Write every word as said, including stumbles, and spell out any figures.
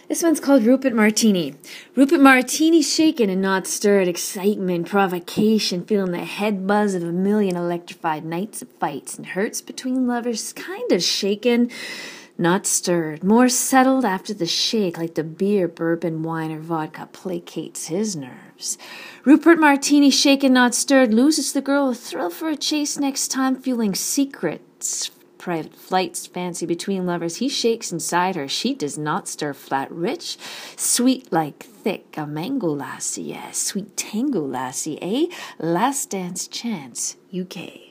This one's called Rupert Martini. Rupert Martini shaken and not stirred, excitement, provocation, feeling the head buzz of a million electrified nights of fights and hurts between lovers, kind of shaken, not stirred, more settled after the shake, like the beer, bourbon, wine, or vodka placates his nerves. Rupert Martini shaken, not stirred, loses the girl a thrill for a chase next time, feeling secrets, private flights, fancy between lovers. He shakes inside her. She does not stir, flat, rich, sweet like thick, a mango lassie, yes, sweet tango lassie, eh? Last dance chance, U K.